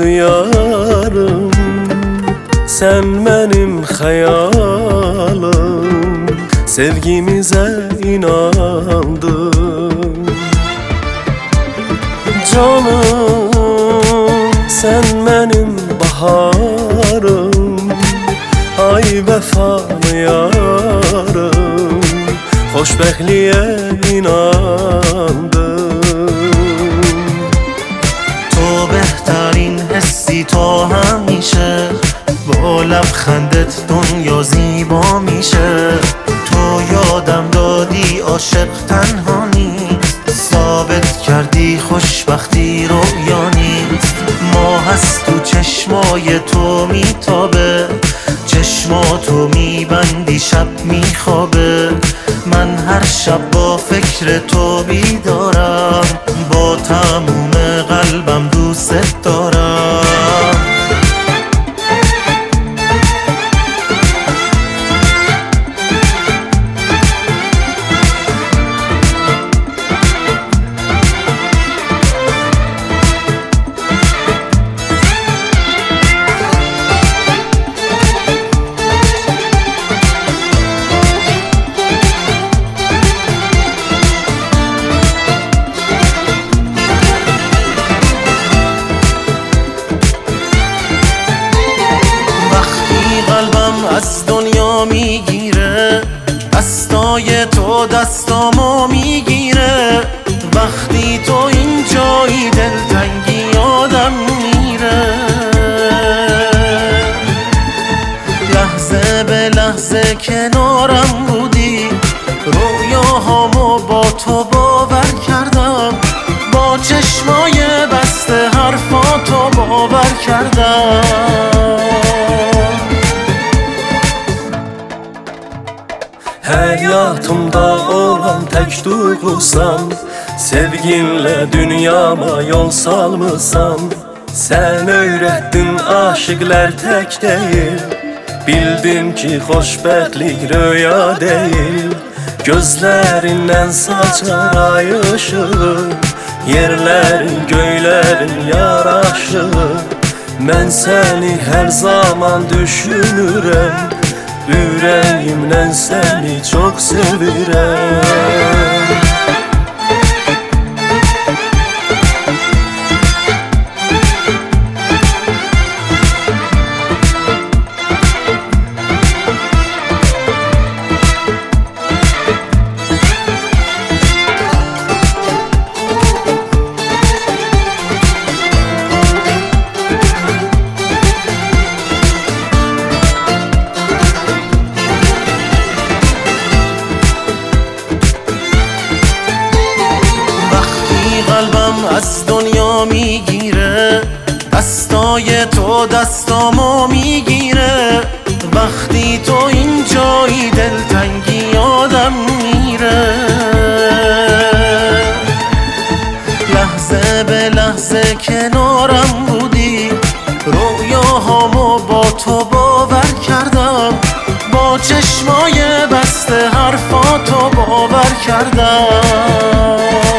öldü yarım. Sen benim hayalim, sevgimize inandım. Canım sen benim baharım, ay vefalı yarım, xoşbəxtliyə inandım. تو بهترین حسی تا همیشه، با لبخندت دنیا زیبا میشه. تو یادم دادی عاشق تنها نیست، ثابت کردی خوشبختی رویا نیست. ماه هست تو چشمای تو میتابه، چشماتو میبندی شب میخوابه. من هر شب با فکر تو بیدارم، با تموم قلبم دوست دارم. از دنیا میگیره، دستای تو دستامو میگیره. وقتی تو اینجایی دلتنگی یادم میره. لحظه به لحظه کنارم بودی، رویاهامو با تو باور کردم. با چشمای بسته حرفاتو باور کردم. Həyatımda olan tək duyğusan, sevginlə dünyama yol salmısan. Sən öyrətdin aşıqlar tək deyil, bildim ki xoşbəxtlik röya deyil. Gözlərindən saçar ay ışığı, yerlərin göylərin yaraşığı. Mən səni hər zaman düşünürəm, ürəyimlə səni çox sevirəm. قلبم از دنیا میگیره، دستای تو دستامو میگیره. وقتی تو اینجایی دلتنگی یادم میره. لحظه به لحظه کنارم بودی، رویاهامو با تو باور کردم. با چشمای بسته حرفاتو باور کردم.